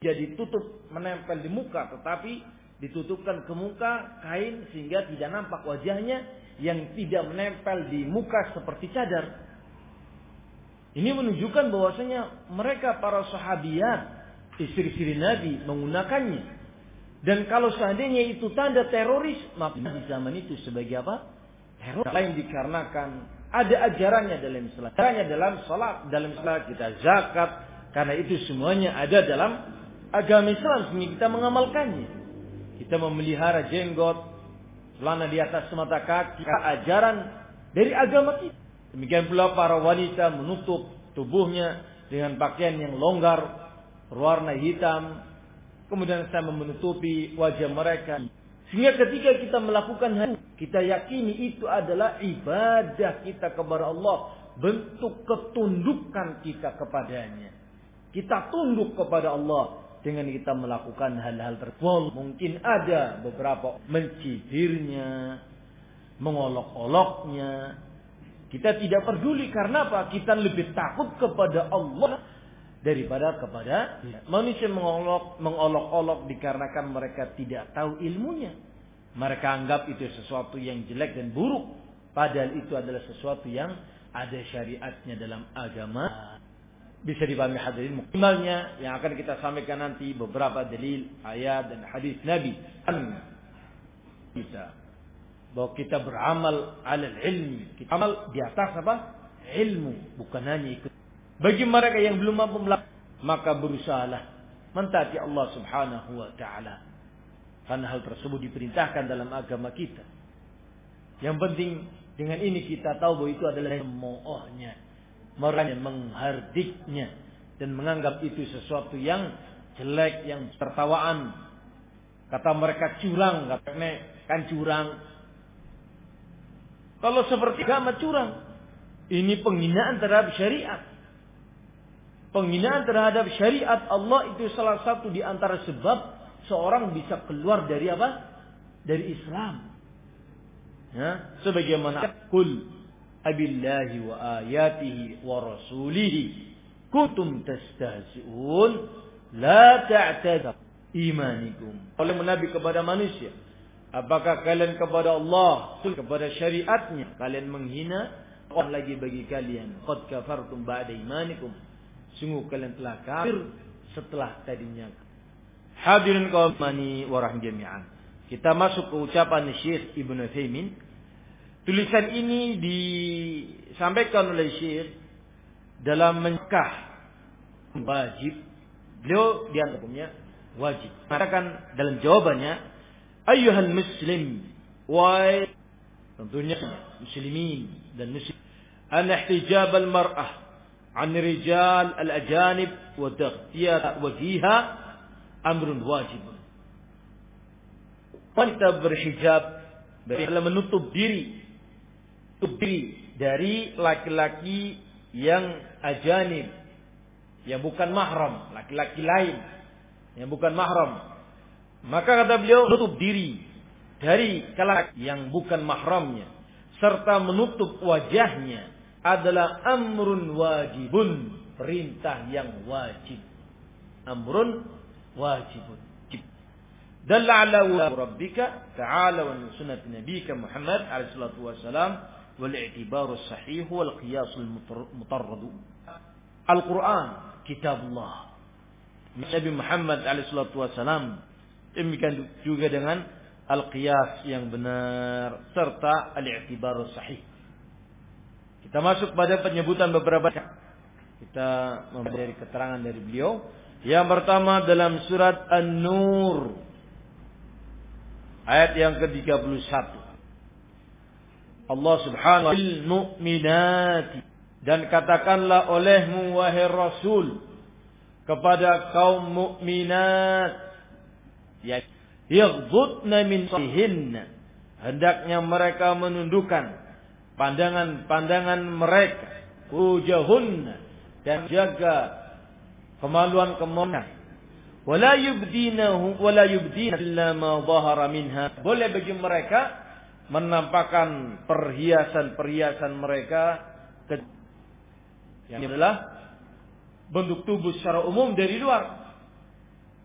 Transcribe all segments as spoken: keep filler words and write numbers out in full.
jadi tutup menempel di muka, tetapi ditutupkan ke muka kain sehingga tidak nampak wajahnya yang tidak menempel di muka seperti cadar. Ini menunjukkan bahwasanya mereka para sahabiat, istri-istri Nabi menggunakannya. Dan kalau seandainya itu tanda teroris, maka di zaman itu sebagai apa? Teror. Lain dikarenakan ada ajarannya dalam Islam, ajarannya dalam salat, dalam salat kita zakat, karena itu semuanya ada dalam agama Islam sehingga kita mengamalkannya. Kita memelihara jenggot, celana di atas semata kaki, ajaran dari agama kita. Demikian pula para wanita menutup tubuhnya dengan pakaian yang longgar, berwarna hitam, kemudian sama menutupi wajah mereka. Sehingga ketika kita melakukan hal, kita yakini itu adalah ibadah kita kepada Allah, bentuk ketundukan kita kepadanya. Kita tunduk kepada Allah dengan kita melakukan hal-hal tersebut. Mungkin ada beberapa mencibirnya, mengolok-oloknya. Kita tidak peduli karena apa? Kita lebih takut kepada Allah daripada kepada manusia. Mengolok, mengolok-olok dikarenakan mereka tidak tahu ilmunya. Mereka anggap itu sesuatu yang jelek dan buruk, padahal itu adalah sesuatu yang ada syariatnya dalam agama. Bisa dipahami hadirin. Minimalnya yang akan kita sampaikan nanti beberapa dalil ayat dan hadis Nabi. Kita bahwa kita beramal alal ilmi. Kita amal di atas apa? Ilmu. Bukan hanya ikut. Bagi mereka yang belum mampu melakukan, maka berusahalah mentaati Allah subhanahu wa ta'ala. Karena hal tersebut diperintahkan dalam agama kita. Yang penting dengan ini kita tahu bahwa itu adalah cemoohnya. Mereka menghardiknya. Dan menganggap itu sesuatu yang jelek, yang tertawaan. Kata mereka curang. Katanya kan curang. Kalau seperti agama curang, ini penghinaan terhadap syariat. Penghinaan terhadap syariat Allah itu salah satu di antara sebab seorang bisa keluar dari apa? Dari Islam. Ya, sebagaimana kul abillahi wa ayatihi wa rasulihi kuntum tastahzi'un la ta'tadu imanikum. Oleh Nabi kepada manusia, apakah kalian kepada Allah, kepada syariatnya kalian menghina? Orang lagi bagi kalian, qad kafartum ba'da imanikum. Sungguh kalian telah kafir setelah tadinya. Hadirin kaum mani warahmatullahi jami'an. Kita masuk ke ucapan Syekh Ibnu Utsaimin. Tulisan ini disampaikan oleh Syekh dalam mencegah wajib. Beliau diantaranya wajib. Katakan dalam jawabannya, ayyuhal muslim, wahai tentunya muslimin dan muslim, an ihtijab al mar'ah an rijal al ajanib wa taghtiyat wajiha amrun wajib. Wanita berhijab adalah menutup diri, menutup diri dari laki-laki yang ajanib, yang bukan mahram, laki-laki lain yang bukan mahram. Maka kata beliau, menutup diri dari laki-laki yang bukan mahramnya serta menutup wajahnya adalah amrun wajibun, perintah yang wajib. Amrun wajibun. Dalla ala rabbika ta'ala wa sunnati nabiyika Muhammad alaihi salatu wasalam wal i'tibaru sahih wal qiyas al mutarrad. Al-Quran kitabullah. Nabi Muhammad alaihi salatu wasalam, demikian juga dengan al-qiyas yang benar serta al-i'tibaru sahih. Kita masuk pada penyebutan beberapa. Kita memberi keterangan dari beliau. Yang pertama dalam surat An-Nur ayat yang ke tiga puluh satu. Allah subhanahu wa ta'ala mu'minati, dan katakanlah olehmu wahai Rasul kepada kaum mukminat, ya, yaghdudna min absarihinna, hendaknya mereka menundukkan pandangan-pandangan mereka, wujahunna, dan jaga kemaluan-kemaluan. Wala yubdinahu wala yubdina illa ma dhahara minha. Boleh bagi mereka menampakkan perhiasan-perhiasan mereka ke, yang adalah bentuk tubuh secara umum dari luar.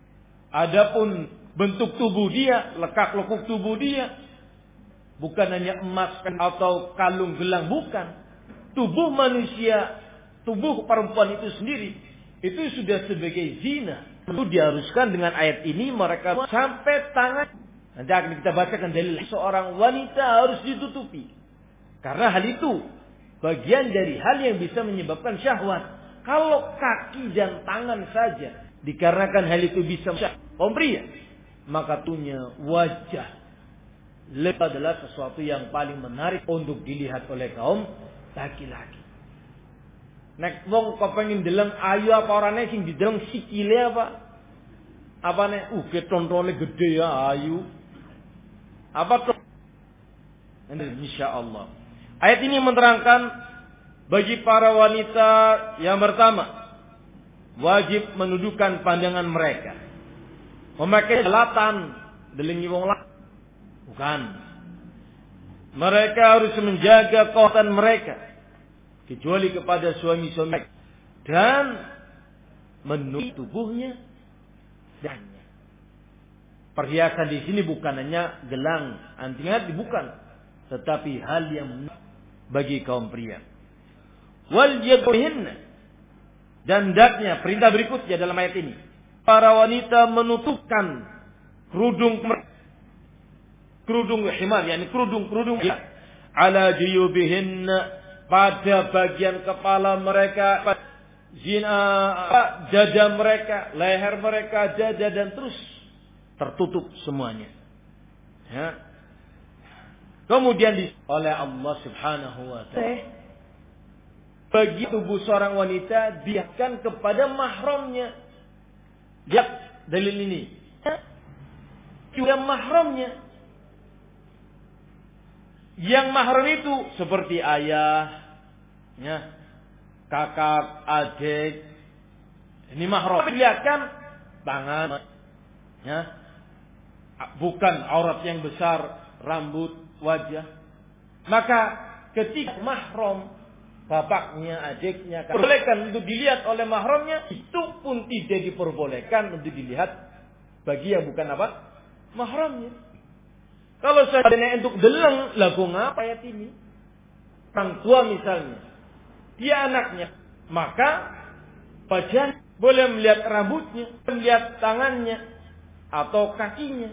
Adapun bentuk tubuh dia, lekak-lekuk tubuh dia, bukan hanya emas atau kalung gelang, bukan. Tubuh manusia, tubuh perempuan itu sendiri, itu sudah sebagai zina. Itu diharuskan dengan ayat ini mereka sampai tangan. Nanti akan kita bacakan dalil seorang wanita harus ditutupi. Karena hal itu bagian dari hal yang bisa menyebabkan syahwat. Kalau kaki dan tangan saja dikarenakan hal itu bisa kaum pria, maka tunya wajah lebih adalah sesuatu yang paling menarik untuk dilihat oleh kaum laki-laki. Nek wong kepengin deleng ayu apa orane sing dideleng sikile apa? Apane? Uh, ketontone gede ya ayu. Apa tuh? Insyaallah. Ayat ini menerangkan bagi para wanita yang pertama wajib menundukkan pandangan mereka. Memakai selatan delengi wong lanang. Bukan. Mereka harus menjaga kehormatan mereka kecuali kepada suami-suami dan menutup tubuhnya dannya. Perhiasan di sini bukan hanya gelang, anting, bukan, tetapi hal yang bagi kaum pria. Wal yadhinna, dan hendaknya perintah berikutnya dalam ayat ini, para wanita menutupkan kerudung kerudung himar, yakni kerudung-kerudung ala juyubihinna, pada bagian kepala mereka, zina, dada mereka, leher mereka, dada, dan terus tertutup semuanya. Ya. Kemudian di, oleh Allah Subhanahu wa taala bagi tubuh seorang wanita diakan kepada mahramnya. Ya, dalil ini. Juga mahramnya. Yang mahram itu seperti ayah, ya, kakak, adik. Ini mahram. Dilihatkan tangan, ya, bukan aurat yang besar, rambut, wajah. Maka ketika mahram, bapaknya, adiknya, diperbolehkan untuk dilihat oleh mahramnya, itu pun tidak diperbolehkan untuk dilihat bagi yang bukan apa? Mahramnya. Kalau seandainya untuk deleng, lagu ngapa ayat ini? Orang tua misalnya, dia anaknya, maka wajah boleh melihat rambutnya, melihat tangannya, atau kakinya.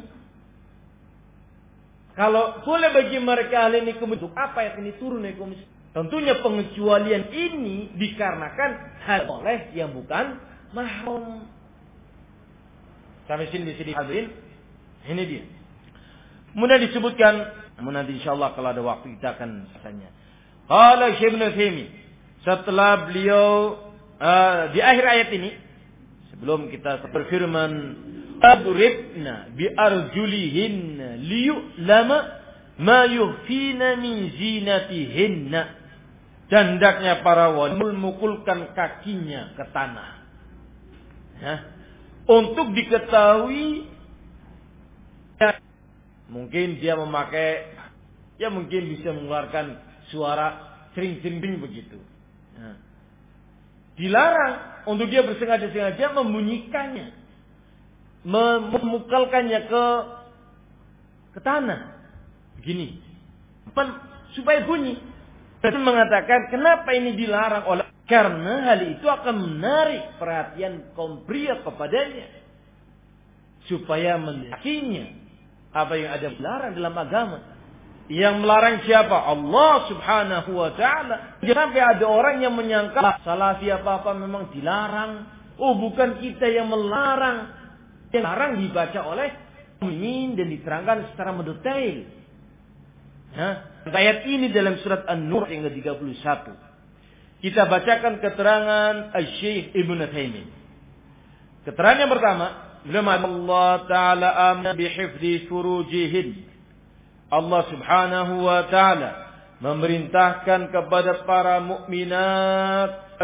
Kalau boleh bagi mereka hal ini kemudian, apa ayat ini turun ya komisi? Tentunya pengecualian ini dikarenakan hal oleh yang bukan mahram. Sampai sini bisa dihadirin. Ini dia. Kemudian disebutkan, nanti insyaallah kalau ada waktu kita akan tanya. Qala Syekh Ibnu Utsaimin, setelah beliau uh, di akhir ayat ini, sebelum kita berfirman, adribna bi arjulihinna liyu'lama ma yukhfina min zinatihinna, dan hendaknya para wanita memukulkan kakinya ke tanah, ya, untuk diketahui. Ya, mungkin dia memakai, ya mungkin bisa mengeluarkan suara sering-sering begitu, ya. Dilarang untuk dia bersengaja-sengaja membunyikannya, memukulkannya ke ke tanah begini supaya bunyi. Dan mengatakan kenapa ini dilarang oleh, karena hal itu akan menarik perhatian kaum pria kepadanya supaya mendakinya apa yang ada dilarang dalam agama. Yang melarang siapa? Allah Subhanahu wa taala. Jangan sampai ada orang yang menyangka salafi apa-apa memang dilarang. Oh, bukan kita yang melarang. Yang larang dibaca oleh mu'min dan diterangkan secara mendetail. Ya, ayat ini dalam surat An-Nur yang ke tiga puluh satu. Kita bacakan keterangan Syekh Ibnu Utsaimin. Keterangan yang pertama, Allah Ta'ala amna bihifdzi furujihin. Allah Subhanahu wa taala memerintahkan kepada para mukminat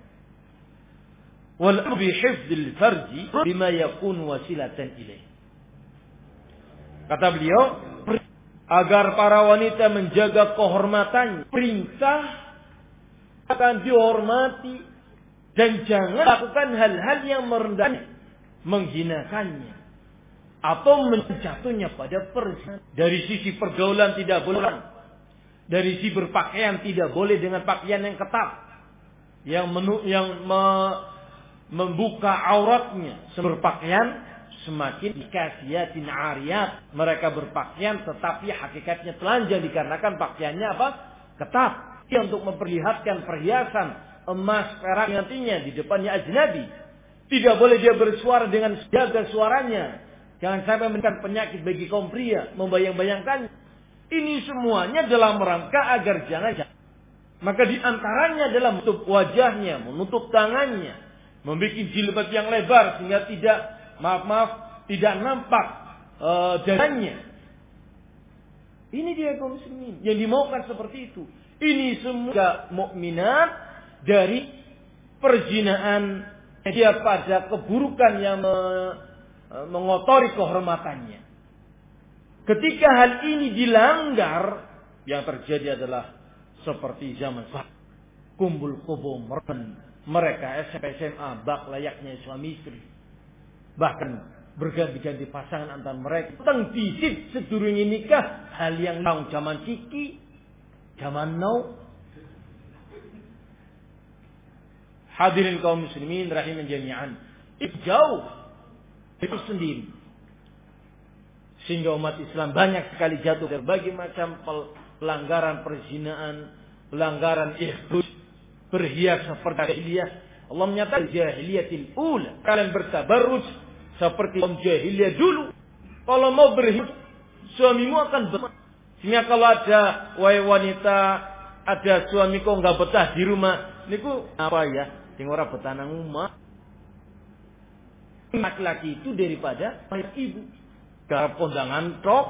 wal bihifdzil farji bima yakun wasilatan ilaih. Kata beliau, agar para wanita menjaga kehormatannya, perintah akan dihormati dan jangan lakukan hal-hal yang merendahkan, menghinakannya. atau menjatuhnya pada perzinahan. Dari sisi pergaulan tidak boleh, dari sisi berpakaian tidak boleh dengan pakaian yang ketat, yang menu, yang me, membuka auratnya. Berpakaian semakin kasiatin ariyat, mereka berpakaian tetapi hakikatnya telanjang dikarenakan pakaiannya apa? Ketat. Dia untuk memperlihatkan perhiasan emas, perak nantinya di depannya ajnabi. Tidak boleh dia bersuara dengan jaga suaranya. Jangan sampai memberikan penyakit bagi kaum pria, membayang-bayangkan. Ini semuanya dalam rangka agar jangan. Maka di antaranya adalah menutup wajahnya, menutup tangannya, membuat jilbab yang lebar sehingga tidak, maaf-maaf, tidak nampak uh, dadanya. Ini dia kaum muslimin yang dimaukan seperti itu. Ini semua mukminat dari perzinahan, dia pada keburukan yang me, mengotori kehormatannya. Ketika hal ini dilanggar, yang terjadi adalah seperti zaman saat kumpul kebo meren, mereka S M P S M A bak layaknya suami istri, bahkan berganti-ganti pasangan antar mereka. Tentang disit sedurunge nikah, hal yang laung zaman ciki, zaman now. Hadirin kaum muslimin rahiman jami'an, itu jauh itu sendiri, sehingga umat Islam banyak sekali jatuh ke berbagai macam pelanggaran perzinahan, pelanggaran ihbus, berhias seperti jahiliyah. Allah menyatakan jahiliyatil ula, kalian bertabarruj seperti kaum jahiliyah dulu. Kalau mau berhias, suamimu akan betah. Sehingga kalau ada wahai wanita, ada suami kok nggak betah di rumah, niku apa ya? Sing ora betah nang omah. Laki-laki itu daripada ayah ibu. Garap kondangan tok.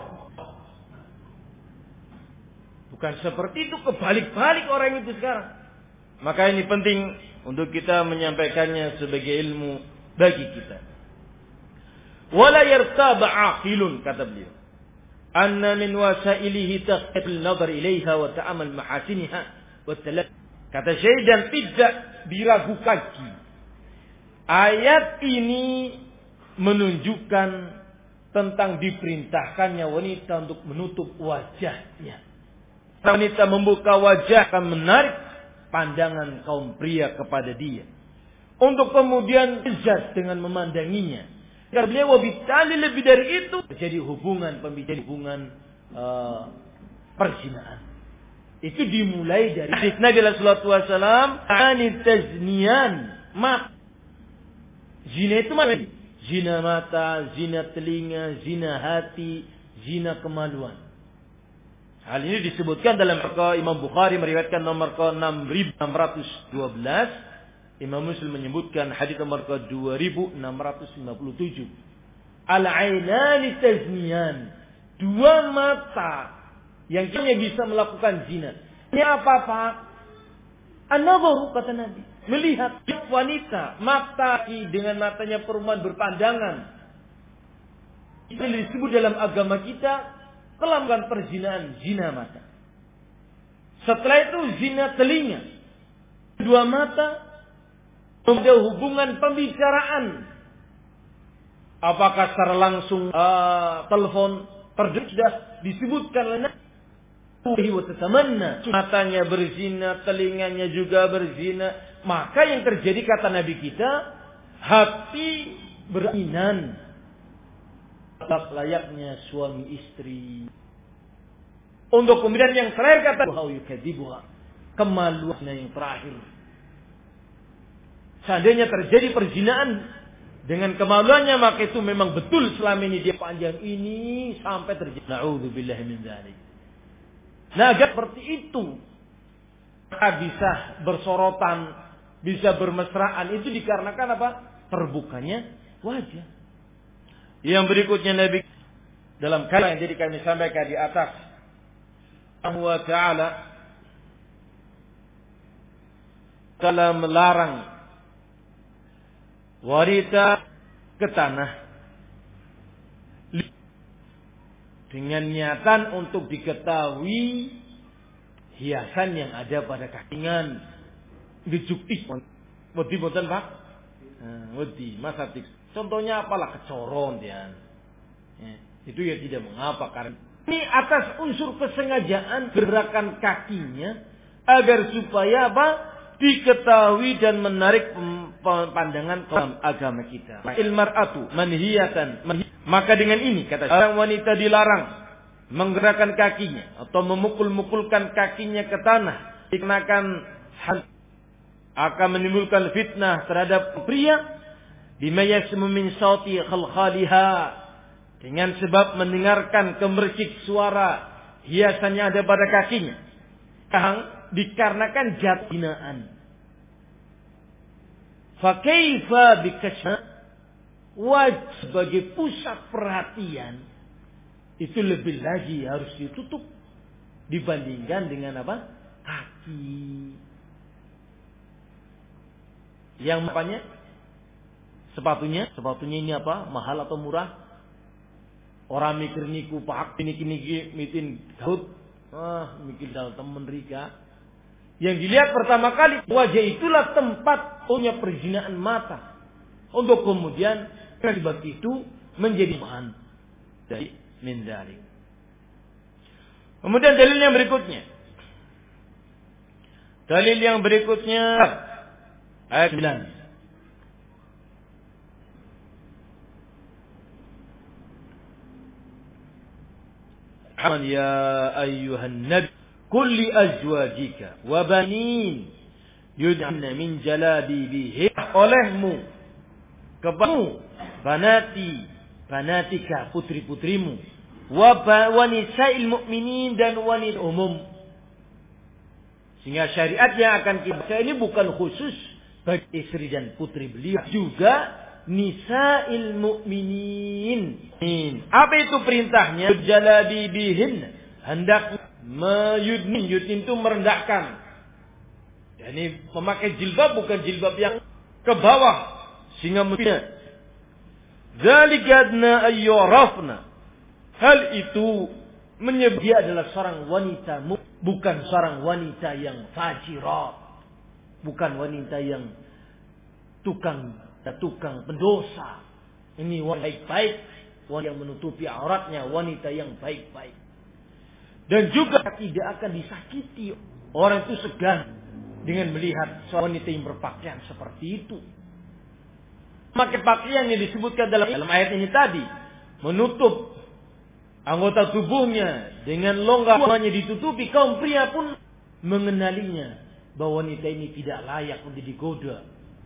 Bukan seperti itu, kebalik-balik orang itu sekarang. Maka ini penting untuk kita menyampaikannya sebagai ilmu bagi kita. Wala yartaba aqilun, kata beliau, anna min wasailihi taqatul nazar ilaiha wa ta'amal mahasiniha wa talat. Kata Syekh, dan tidak diragukan, ayat ini menunjukkan tentang diperintahkannya wanita untuk menutup wajahnya. Wanita membuka wajah akan menarik pandangan kaum pria kepada dia, untuk kemudian lezat dengan memandanginya. Karena beliau wabitali lebih dari itu terjadi hubungan pembicaraan, hubungan uh, perzinahan. Itu dimulai dari hadis Nabi sallallahu alaihi wasallam, anit tazniyan, mat. Zina itu mana? Zina mata, zina telinga, zina hati, zina kemaluan. Hal ini disebutkan dalam Imam Bukhari meriwayatkan nomor ke enam ribu enam ratus dua belas. Imam Muslim menyebutkan hadis nomor ke dua ribu enam ratus lima puluh tujuh. Al-ainani tazniyan. Dua mata yang hanya bisa melakukan zina. Ini apa, Pak? An-nadharu, kata Nabi. Melihat wanita, mata dengan matanya perempuan berpandangan. Itu disebut dalam agama kita telah melakukan perzinahan, zina mata. Setelah itu zina telinga. Dua mata ada hubungan pembicaraan. Apakah secara langsung uh, telepon terdengar, sudah disebutkan oleh Nabi. Matanya berzina, telinganya juga berzina. Maka yang terjadi kata Nabi kita, hati berinan, tak layaknya suami istri. Untuk kemudian yang terakhir kata kemaluannya yang terakhir. Seandainya terjadi perzinaan dengan kemaluannya, maka itu memang betul selama ini dia panjang ini sampai terjadi. Na'udzubillah min dzalik. Nah, agar seperti itu maka bisa bersorotan, bisa bermesraan, itu dikarenakan apa? Terbukanya wajah. Yang berikutnya Nabi dalam kalimat yang jadi kami sampaikan di atas, Allah Ta'ala telah melarang wanita ke tanah dengan niatan untuk diketahui hiasan yang ada pada kakingan. Dijukti wedi boten Pak? Nah, wedi masa tik. Contohnya apalah kecoron dia. Ya, itu ya tidak mengapa karena ini atas unsur kesengajaan gerakan kakinya agar supaya apa? Diketahui dan menarik pandangan dalam agama kita. Ilmar'atu manhiyatan. Maka dengan ini kata seorang wanita dilarang menggerakkan kakinya atau memukul-mukulkan kakinya ke tanah dikarenakan akan menimbulkan fitnah terhadap pria bima yasmu min sauti khalkhaliha, dengan sebab mendengarkan kemercik suara hiasannya ada pada kakinya. Dikarenakan jatuh hinaan. Fa kaifa bikasma, wajib sebagai pusat perhatian itu lebih lagi harus ditutup dibandingkan dengan apa? Kaki. Yang apanya? Sepatunya, sepatunya ini apa? Mahal atau murah? Orang mikir niku pak ini kini mitin gaut, ah mikir dalam temen rika. Yang dilihat pertama kali wajah itulah tempat punya perzinaan mata. Untuk kemudian akibat itu menjadi bahan dari mendalik. Kemudian dalil yang berikutnya. Dalil yang berikutnya ayat sembilan. Ya ayyuhan nabi kulli azwajika wa banin yud'anna min jalabibihi, olehmu kepadamu banati banatika putri-putrimu wa nisa'il mu'minin dan wanita umum. Sehingga syariat yang akan kita ini bukan khusus bagi istri dan putri beliau, juga nisa'il mu'minin. Apa itu perintahnya? Jalabibihin, hendak meyudnin, yudnin itu merendahkan. Dan ini memakai jilbab bukan jilbab yang ke bawah sehingga mestinya zalikadna ayyurafna, hal itu menyebut dia adalah seorang wanita, bukan seorang wanita yang fajirat, bukan wanita yang tukang tukang pendosa. Ini wanita baik-baik, wanita yang menutupi auratnya, wanita yang baik-baik. Dan juga tidak akan disakiti. Orang itu segan dengan melihat seorang wanita yang berpakaian seperti itu. Maka pakaian yang disebutkan dalam, dalam ayat ini tadi, menutup anggota tubuhnya dengan longgar, semuanya ditutupi, kaum pria pun mengenalinya bahwa wanita ini tidak layak untuk digoda.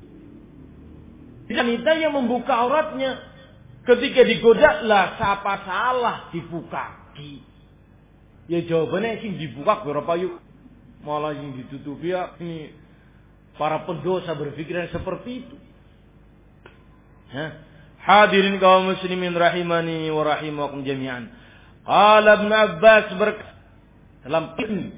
Wanita yang membuka auratnya ketika digoda, lah siapa salah dibuka? Ya jawabannya sih dibuka berapa yuk, malah yang ditutupi ya ini para pendosa berpikiran seperti itu. Hah? Hadirin kaum muslimin rahimani wa rahimakum jami'an. Qala Ibnu Abbas berkata dalam ini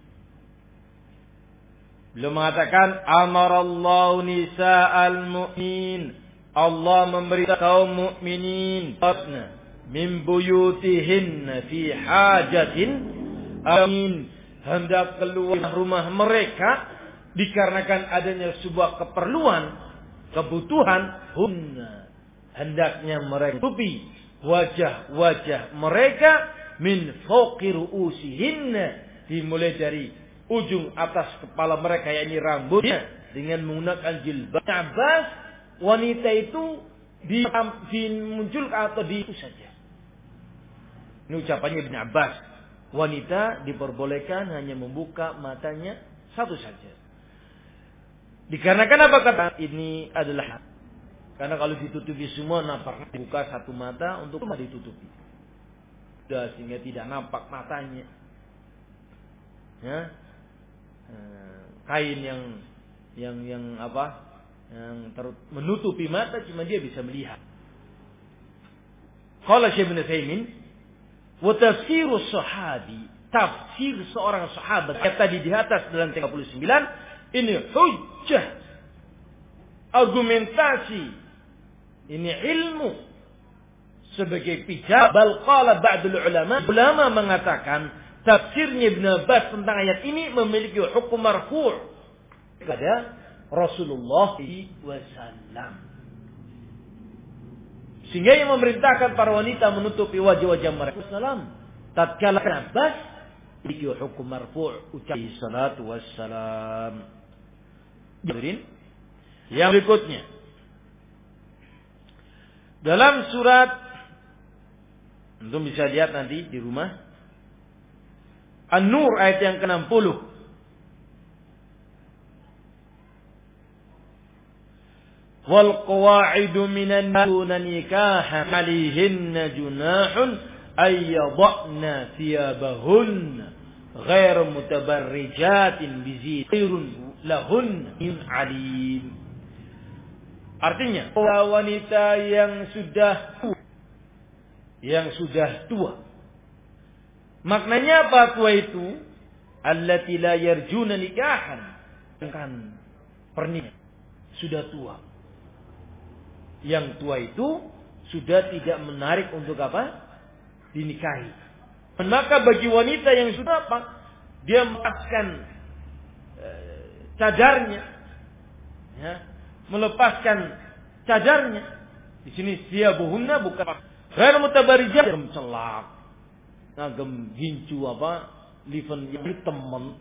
beliau mengatakan amarallahu nisa'al mu'min, Allah memberitahu kaum mukminin min buyutihin fi hajatin, amin, hendak keluar rumah mereka dikarenakan adanya sebuah keperluan, kebutuhan, hunna, hendaknya mereka tutupi wajah-wajah mereka min fawqi ru'usihinna, dimulai dari ujung atas kepala mereka, yakni rambutnya, dengan menggunakan jilbab. Abbas, wanita itu dimunculkan atau di itu saja. Ini ucapannya Ibn Abbas. Wanita diperbolehkan hanya membuka matanya satu saja. Dikarenakan apa kata ini adalah karena kalau ditutupi semua nampak, buka satu mata untuk cuma ditutupi. Sudah sehingga tidak nampak matanya. Ya. Kain yang yang yang apa? Yang ter- menutupi mata cuma dia bisa melihat. Qala Syekh Ibnu Utsaimin, wa tafsiru sahabi, tafsir seorang sahabat yang tadi di atas dalam tiga puluh sembilan ini hujjah, argumentasi, ini ilmu sebagai pijak. Bal qala ba'dul ulama, ulama mengatakan tafsirnya Ibnu Abbas tentang ayat ini memiliki hukum marfu' kepada Rasulullah sallallahu alaihi wasallam. Sehingga yang memerintahkan para wanita menutupi wajah-wajah mereka. Salam. Tatkala Abbas iki hukum marfu' ucapi salatu wassalam. Yang berikutnya. Dalam surat, antum bisa lihat nanti di rumah, An-Nur ayat yang ke enam puluh. Wal qawa'idu minan duna nikahan 'alaihinna junahun ay yadhna thiyabahunna ghairu mutabarrijatin bizirun lahun min 'alim. Artinya, wanita yang sudah tua, yang sudah tua. Maknanya apa tua itu? Allati la yarjuna nikahan. Kan pernikahan sudah tua. Yang tua itu sudah tidak menarik untuk apa? Dinikahi. Maka bagi wanita yang sudah apa? Dia melepaskan eh, cadarnya, ya, melepaskan cadarnya. Di sini dia buhunna bukan ghair mutabarrijah, celak, ngagem gincu apa? Liven yang temen.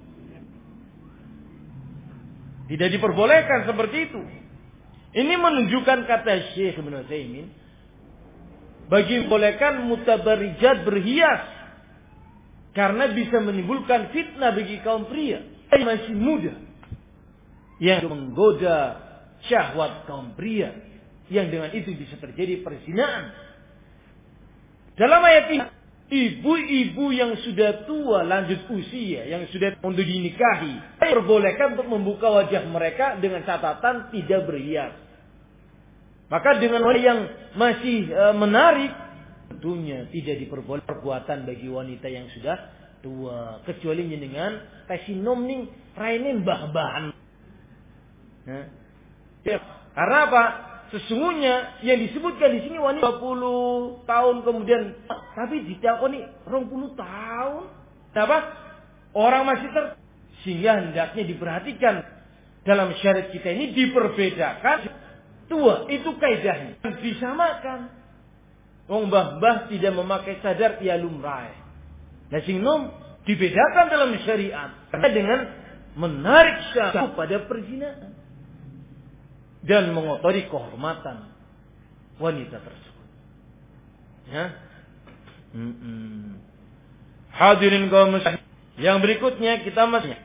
Tidak diperbolehkan seperti itu. Ini menunjukkan kata Syekh Ibnu Utsaimin, bagi membolehkan mutabarrijat berhias karena bisa menimbulkan fitnah bagi kaum pria yang masih muda, yang menggoda syahwat kaum pria, yang dengan itu bisa terjadi perzinaan. Dalam ayat ini, ibu-ibu yang sudah tua lanjut usia, yang sudah untuk dinikahi, diperbolehkan untuk membuka wajah mereka dengan catatan tidak berhias. Maka dengan wanita yang masih e, menarik, tentunya tidak diperbolehkan perbuatan bagi wanita yang sudah tua, kecuali dengan tesinom ning raine mbah-mbahan. Nah, ya, karena apa? Sesungguhnya yang disebutkan di sini wanita dua puluh tahun kemudian, tapi ditakoni dua puluh tahun. Kenapa? Orang masih ter, sehingga hendaknya diperhatikan dalam syariat kita ini diperbedakan. Tua itu kaidahnya disamakan. Wong mbah-mbah tidak memakai cadar ya lumrah. Nah sing nom dibedakan dalam syariat karena dengan menarik syahwat pada perzinahan dan mengotori kehormatan wanita tersebut. Ya. Mm-mm. Hadirin kaum muslimin, yang berikutnya kita masih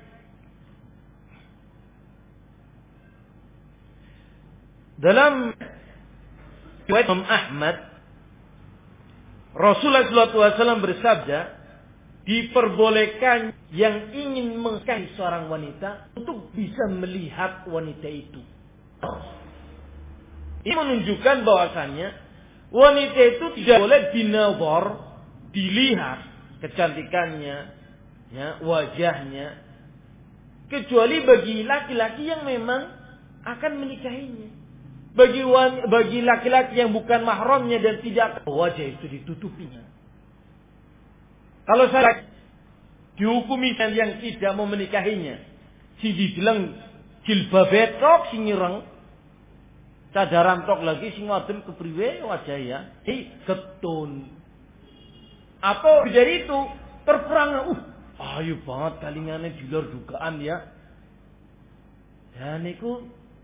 dalam riwayat Imam Ahmad, Rasulullah shallallahu alaihi wasallam bersabda, diperbolehkan yang ingin menikahi seorang wanita untuk bisa melihat wanita itu. Ini menunjukkan bahwasannya wanita itu tidak boleh dinawar, dilihat kecantikannya, ya, wajahnya, kecuali bagi laki-laki yang memang akan menikahinya. Bagi bagi laki-laki yang bukan mahramnya dan tidak, wajah itu ditutupinya. Kalau saya dihukumi yang tidak mau menikahinya, si dibilang jilbab tok si nyireng, cadaran tok lagi si ngoten kepriwe wajah ya, hi ketun. Atau dari itu terperang, uh, ayo banget kalingane di luar dugaan ya. Dan itu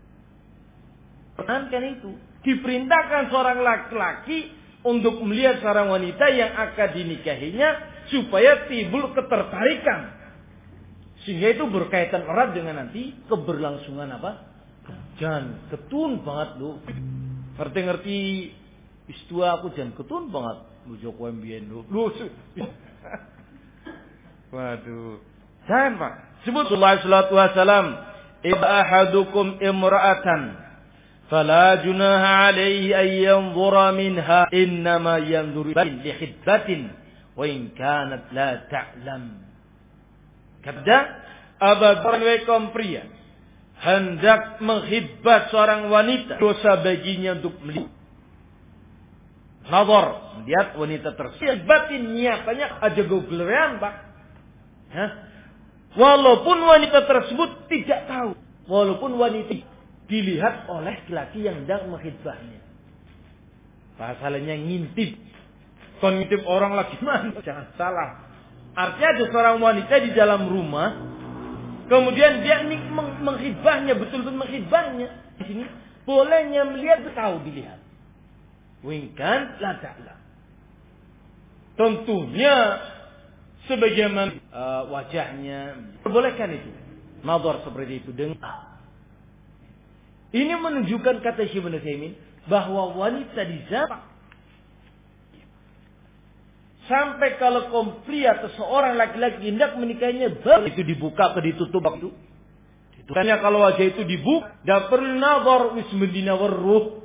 kan itu diperintahkan seorang laki-laki untuk melihat seorang wanita yang akan dinikahinya supaya timbul ketertarikan, sehingga itu berkaitan erat dengan nanti keberlangsungan apa? Jangan ketun banget lu, ngerti-ngerti istua aku jangan ketun banget lu Joko Mbien lu. Waduh, jangan Pak. Sebut Rasulullah sallallahu alaihi wasallam, "Idza ahadukum imra'atan fala junaha alaihi ay yanzura minha innama yanzuru li khidbatin wa in kanat la ta'lam." Kata Abu Bakar kaum pria hendak menghidbat seorang wanita, dosa baginya untuk melihat, nazar, melihat wanita tersebut. Batin niatannya aja gogleran Pak. Hah? Walaupun wanita tersebut tidak tahu, walaupun wanita dilihat oleh laki-laki yang hendak menghidbahnya. Bahasa lainnya ngintip. Kon ngintip orang lagi mana? Jangan salah. Artinya ada seorang wanita di dalam rumah, kemudian dia ini meng- menghibahnya, betul-betul menghibahnya. Di sini bolehnya melihat, tahu dilihat. Wingkan la ta'la. Tentunya sebagaimana uh, wajahnya, perbolehkan itu. Nazar seperti itu dengar. Ini menunjukkan kata Syekh Ibnu Utsaimin bahwa wanita di zaman sampai kalau kaum pria atau seorang laki-laki hendak menikahinya baru itu dibuka atau ditutup waktu. Ditanya kalau wajah itu dibuka, tidak perlu nazar wismedina warruh.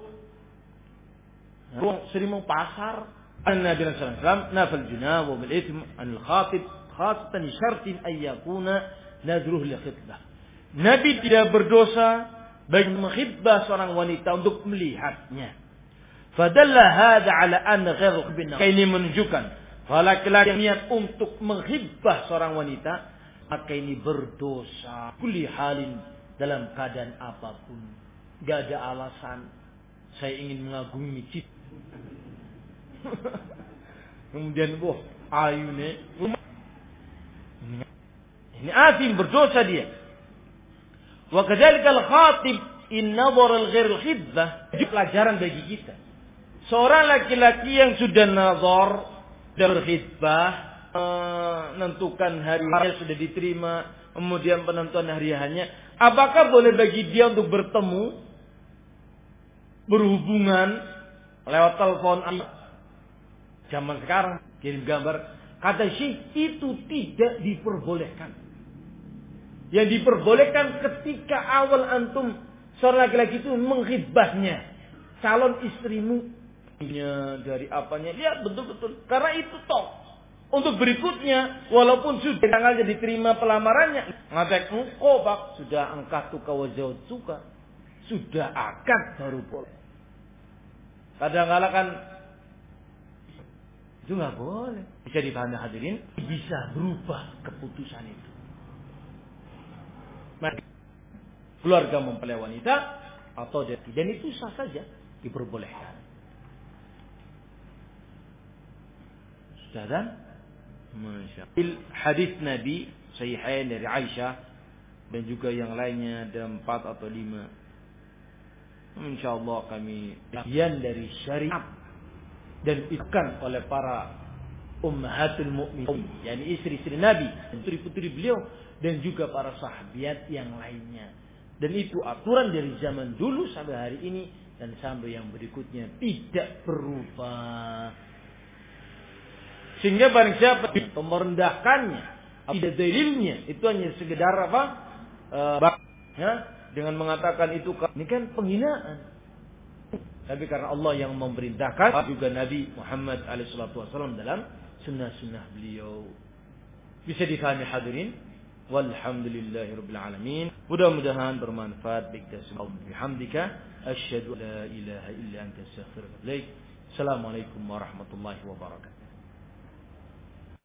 Sering mau pasar. An-Nabi sallallahu alaihi wasallam nafal junah wa bil ithm anil khatib khasatan syartin ay yakuna nadruh li khitbah. Nabi tidak berdosa bagi menghibah seorang wanita untuk melihatnya. Fadalla hadza ala anna ghairu khibna. Ini menunjukkan bahwa laki-laki yang niat untuk menghibah seorang wanita, maka ini berdosa. Kulli halin, dalam keadaan apapun. Gak ada alasan saya ingin mengagumi cipta. Kemudian wah ayune ini asim, berdosa dia. Wa kadzalikal khatib in nadhara al-ghair al-khidbah, pelajaran bagi kita. Seorang laki-laki yang sudah nazar dan berkhidbah, menentukan hari hanya sudah diterima, kemudian penentuan hari hanya, apakah boleh bagi dia untuk bertemu, berhubungan lewat telepon? Zaman sekarang kirim gambar, kata Syekh itu tidak diperbolehkan. Yang diperbolehkan ketika awal antum seorang laki-laki itu menghibahnya calon istrimu dari apanya, lihat betul-betul karena itu toh. Untuk berikutnya, walaupun sudah tanggalnya diterima pelamarannya, ngatek engkau pak sudah angkat tuka wajah tuka, sudah akad baru boleh. Kadang-kadang kan itu nggak boleh. Bisa dipahami hadirin, bisa berubah keputusan itu. Maka keluarga mempelai wanita atau tidak, dan itu sah saja diperbolehkan. Sudah dan Masya. Hadis Nabi Sahihain dari Aisyah dan juga yang lainnya ada empat atau lima. Insyaallah kami bagian dari syariat dan ikan oleh para ummahatul mu'minin, yakni istri-istri Nabi, putri-putri beliau dan juga para sahabiat yang lainnya. Dan itu aturan dari zaman dulu sampai hari ini dan sampai yang berikutnya tidak berubah. Sehingga barang siapa merendahkannya, tidak dalilnya, itu hanya sekedar apa? Uh, ya, dengan mengatakan itu ini kan penghinaan. Tapi karena Allah yang memerintahkan, juga Nabi Muhammad alaihi wasallam dalam sunnah-sunnah beliau. Bisa difahami hadirin? Walhamdulillahirabbil alamin. Mudah-mudahan bermanfaat bagi kita semua. Bihamdika asyhadu la ilaha illa anta astaghfiruka wa atubu ilaik. Assalamualaikum warahmatullahi wabarakatuh.